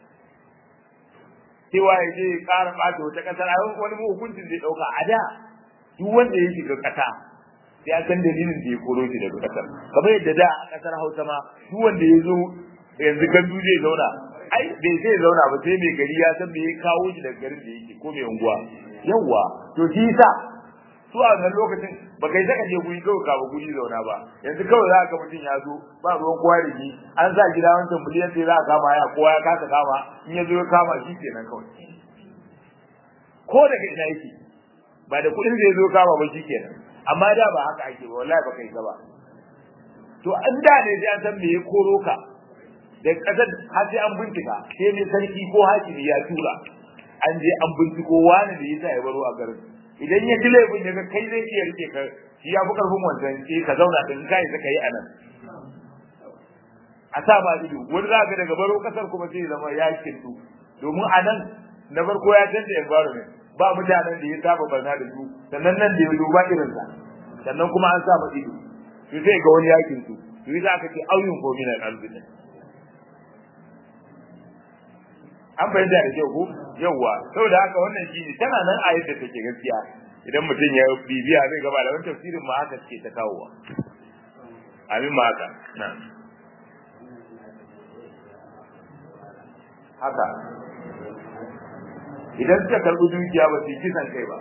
cewa ya je ƙara ɓata wata ƙasar ai wani hukuncin zai ɗauka a da duk wanda ya shiga ƙasa sai an san dalilin da ya koro shi daga ƙasar kamar yadda da a ƙasar Hausa ma duk wanda ya zo yanzu gandu zai zauna ai bai zai zauna ba sai mai gari ya san me ya kawo shi daga garin da yake ko mai unguwa yawa to shi yasa su a wannan lokacin ba kai saka je guri kawai ka ba guri zauna ba yanzu kawai za ka mutum ya zo ba ruwan kowa da shi an sa gida wancan miliyan sai za ka kama ya kowa ya kasa kama in ya zo ya kama shi kenan kawai ko daga ina yake ba da kuɗin zai zo kama ba shi kenan amma da ba haka ake ba wallahi ba kai ba to an da ne sai an san me ya koro ka da kasar har sai an bincika sai ne sarki ko hakimi ya tura an je an binciko wani da yasa ya baro a garin idan ya ji laifin ya ga kai zai iya rike ka shi ya fi karfin wancan sai ka zauna din kai saka yi anan a sa ba ido wani za ka daga baro kasar kuma sai zama ya kintu domin anan na farko ya canza environment ba mutanen da ya saba barna da su sannan nan da ya duba irin sa sannan kuma an sa ba ido to sai ga wani yakin su to yi za ka ce auyun ko min al-albin an bayyana da kyau ko yawa saboda haka wannan shine tana nan a yadda take gaskiya idan mutum ya bibiya zai ga malaman tafsirin ma haka suke ta kawowa amin ma haka na haka idan suka karbi dukiya ba su kisan kai ba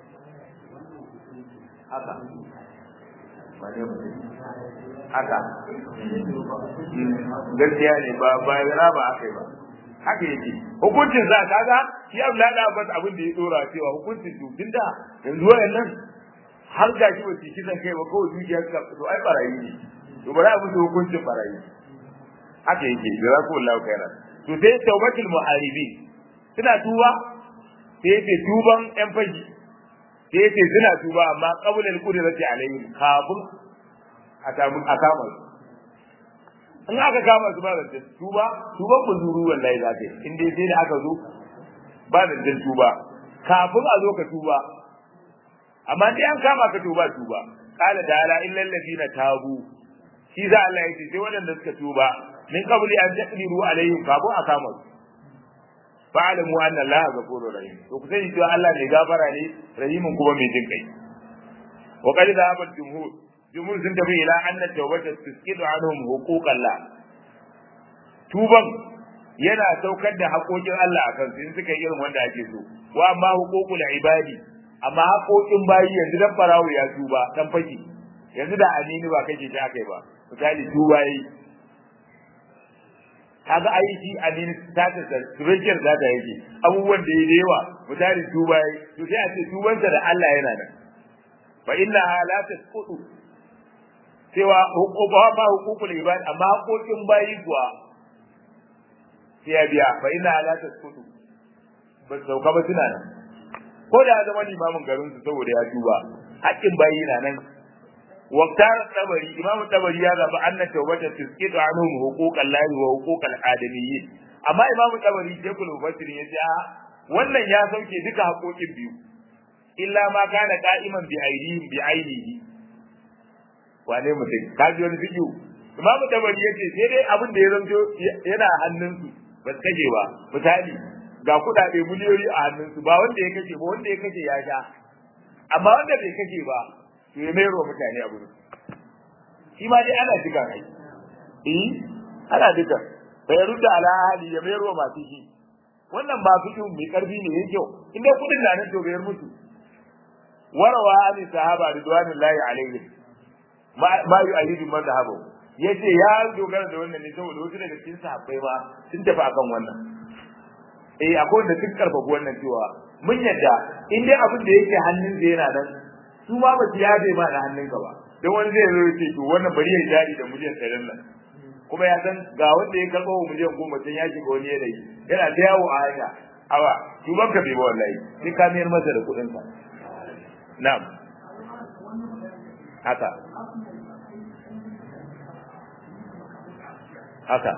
haka wane mutum haka gaskiya ne ba ba yana ba aka yi ba haka yake hukuncin za ka ga shi Abdullah da Abbas abin da ya dora cewa hukuncin su tunda yanzu wayannan har ga shi ba su kisan kai ba kawai dukiyar ka to ai barayi ne to bari a musu hukuncin barayi haka yake jazakumullahu khairan to sai tawbatul muharibi suna tuba sai ce tuban yan faji sai ce suna tuba amma qabla al-qudrati alaihim kafin a kama a kama in aka kama su ba da tuba tuban buzuru wallahi za ta in dai sai da aka zo ba da dan tuba kafin a zo ka tuba amma dai an kama ka tuba tuba qala ta'ala illal ladina tabu shi za Allah ya ce sai wadanda suka tuba min qabli an taqdiru alaihim kafin a kama su fa'alamu anna Allah ghafurur rahim to ku sani cewa Allah ne gafara ne rahimin kuma mai jin kai wa qad dhahaba al-jumhur jumhur sun tafi ila anna tawbata tusqitu anhum huquqallah tuban yana saukar da haƙoƙin Allah akan su in suka yi irin wanda ake so wa amma huququl ibadi amma haƙoƙin bayi yanzu dan farawo ya tuba dan faki yanzu da amini ba kake ta kai ba misali tuba yi kaga aiki amini ta ta suriyar da ta yake abubuwan da yayi yawa misali tuba yi to sai a ce tubansa da Allah yana nan fa inna la tasqutu cewa hukuba ba hukukul ibad amma hakokin bayi kuwa sai ya biya fa ina la tasqutu ba sauka ba suna nan ko da zama limamin garin su saboda ya tuba hakkin bayi na nan waqtar tabari imam tabari ya zaba anna tawbata tasqitu anhum huquqal lahi wa huquqal adamiyyin amma imam tabari sai kullu fasirin yace a wannan ya sauke duka hakokin biyu illa ma kana qa'iman bi aidihim bi ainihi wane mutum ka ji wani fiƙo imamu tabari yace sai dai abin da ya zanto yana hannunsu ba su kashe ba misali ga kuɗaɗe miliyoyi a hannunsu ba wanda ya kashe ba wanda ya kashe ya sha amma wanda bai kashe ba to ya mayar wa mutane a gurin shi ma dai ana dukan ai eh ana dukan bai rudda ala hali ya mayar wa masu shi wannan ba fiƙo mai karfi ne yake kyau in dai kuɗin na nan to bayar musu warawa ani sahaba ridwanullahi alaihim ma yi ahidu mazhabu yace ya dogara da wannan ne saboda wasu daga cikin sahabbai ba sun tafi akan wannan eh akwai wanda sun karfafa wannan cewa mun yadda in dai abin da yake hannun da yana nan su ma ba ya bai ma da hannun ka ba dan wani zai zo yace to wannan bari ya jari da miliyan ɗari nan kuma ya san ga wanda ya karɓo miliyan goma can ya shiga wani yanayi yana ta yawo a hanya awa tuban ka bai ba wallahi sai ka mayar masa da kuɗin sa na'am haka haka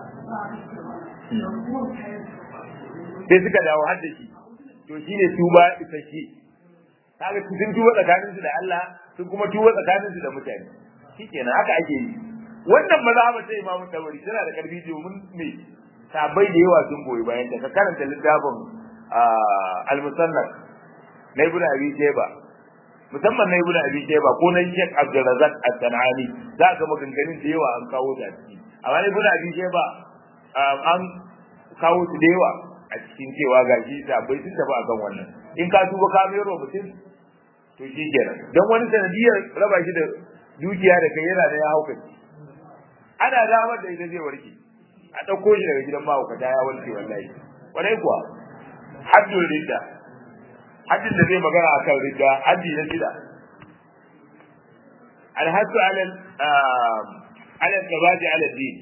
sai suka dawo har da shi to shine tuba isasshe kaga sun tuba tsakaninsu da Allah sun kuma tuba tsakaninsu da mutane shikenan haka ake yi wannan mazhaba ta Imam Tabari tana da karfi domin me sabai da yawa sun goyi bayan ta ka karanta littafin al-Musannaf na Ibn Abi Shayba musamman na Ibn Abi Shayba ko na Sheikh Abdul Razzaq As-Sanani za ka maganganun da yawa an kawo ta ciki amma Ibn Abi Shayba an kawo su da yawa a cikin cewa gashi sabai sun tafi akan wannan in ka tuba ka mai mutum to shi kenan dan wani sanadiyar raba shi da dukiya da kai yana da ya hauka ana damar da ita zai warke a dauko shi daga gidan mahaukata ya warke wallahi wallahi kuwa haddul ridda haddin da zai magana akan ridda haddi na shida alhassu ala ala tabaji ala din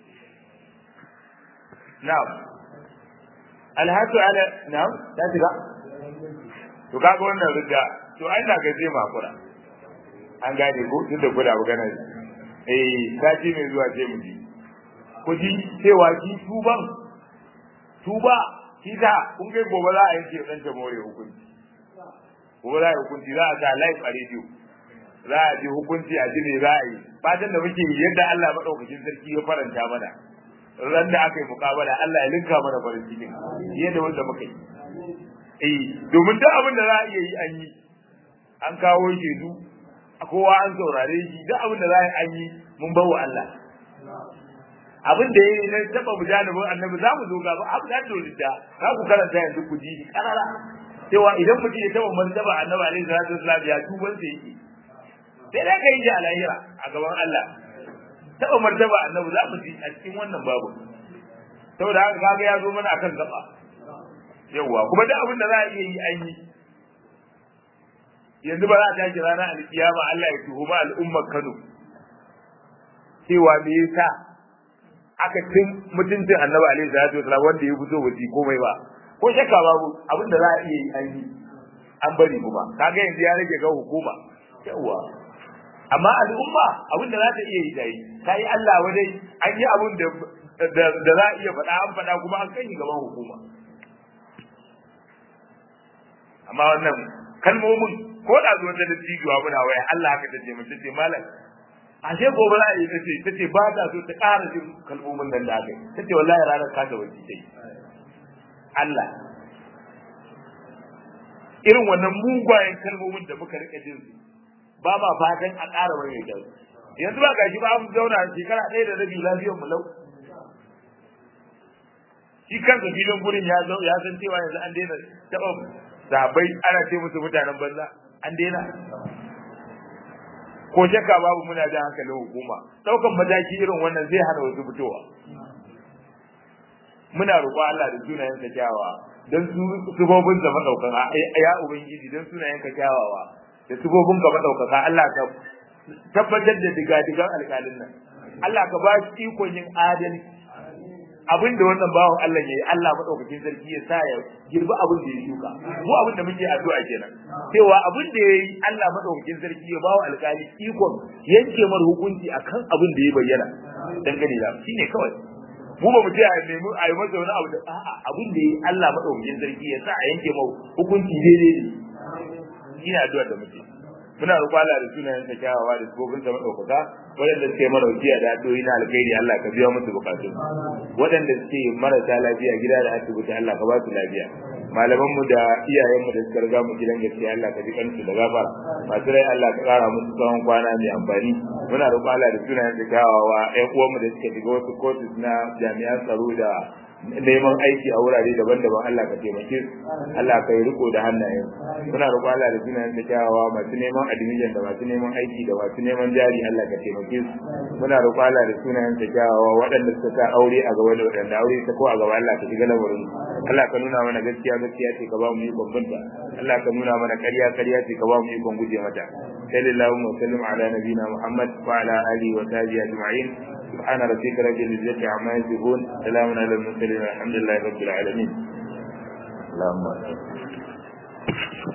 na'am alhassu ala na'am ta shiga to kaga wannan ridda to ai na gaje makura an gane ko duk da kula magana eh kaji mai zuwa ce mu ji ku ji cewa ki tuban tuba kida kun ga gobe za a yanke dan ta more hukunci gobe za a hukunci za a sa live a radio za a ji hukunci a ji ne za a yi fatan da muke yadda Allah madaukakin sarki ya faranta mana ran da aka yi mukabala Allah ya linka mana farin cikin yadda wanda muka yi eh domin duk abin da za a iya yi an yi an kawo shedu kowa an saurare shi duk abin da za a yi mun bar wa Allah abin da yayi na taba mujanibin annabi za mu zo gaba abu da dole da za ku karanta yanzu ku ji karara cewa idan mutum ya taba martaba annabi alaihi salatu wasallam ya tuban sa yake sai da kai ji alahira a gaban Allah taba martaba annabi za mu ji a cikin wannan babu saboda haka kaga ya zo mana akan gaba yawa kuma duk abin da za a iya yi an yi yanzu ba za a tashi ranar alkiyama Allah ya tuhuma al'ummar Kano cewa me yasa aka cin mutuncin Annabi alaihi salatu wasallam wanda ya fito waje komai ba ko shakka babu abin da za a iya yi an yi an bari kuma kaga yanzu ya rage ga hukuma yawa amma al'umma abin da za ta iya yi dai kai Allah wadai an yi abin da da za a iya faɗa an faɗa kuma an kai gaban hukuma amma wannan kalmomin ko da zuwa da dattijuwa muna waya Allah haka tace mun tace malam ashe gobe za a yi tace tace ba ta so ta ƙara jin kalmomin nan da aka yi tace wallahi ranar ka ga wani sai Allah irin wannan mugwayen kalmomin da muka rika jin su ba ma fatan a ƙara wani da yanzu ba gashi ba mu zauna shekara ɗaya da rabi lafiyar mu lau shi kansa filin gurin ya zo ya san cewa yanzu an daina taɓa sabai ana ce musu mutanen banza an daina ko shakka babu muna da hankalin hukuma daukan mataki irin wannan zai hana wasu fitowa muna roƙo Allah da sunayen sa kyawawa dan su subobin sa madaukaka ya ubangiji dan sunayen ka kyawawa da subobin ka madaukaka Allah ka tabbatar da diga-digan alƙalin nan Allah ka ba shi ikon yin adalci abin da wannan bawan Allah yayi Allah madaukakin sarki ya sa ya girbi abin da ya shuka mu abin da muke addu'a kenan cewa abin da yayi Allah madaukakin sarki ya bawa alƙali ikon yanke mar hukunci akan abin da ya bayyana dangane da shine kawai mu ba mu ce a nemi a yi masa wani abu da a'a abin da yayi Allah madaukakin sarki ya sa a yanke mar hukunci daidai ne shine addu'a da muke muna roƙo Allah da sunayen sa kyawawa da sabobin sa madaukaka waɗanda suke marauciya da addu'o'i na alkhairi Allah ka biya musu bukatun waɗanda suke marasa lafiya gida da asibiti Allah ka ba su lafiya malaman mu da iyayen mu da suka riga mu gidan gaskiya Allah ka ji kansu da gafara masu rai Allah ka kara musu tsawon kwana mai amfani muna roƙo Allah da sunayen sa kyawawa ƴan uwan mu da suka shiga wasu courses na jami'an tsaro da neman aiki a wurare daban-daban Allah ka taimake su Allah ka yi riko da hannayen muna roƙo Allah da sunayen da kyawawa masu neman admission da masu neman aiki da masu neman jari Allah ka taimake su muna roƙo Allah da sunayen da kyawawa waɗanda suka sa aure a gaba da waɗanda aure ta ko a gaba Allah ka shiga lamarin Allah ka nuna mana gaskiya gaskiya ce ka ba mu ikon binta Allah ka nuna mana ƙarya ƙarya ce ka ba mu ikon guje mata sallallahu alaihi wa sallam ala nabiyina Muhammad wa ala alihi wa sahbihi ajma'in سبحان ربك رب العزة عما يصفون سلام على المرسلين الحمد لله رب العالمين اللهم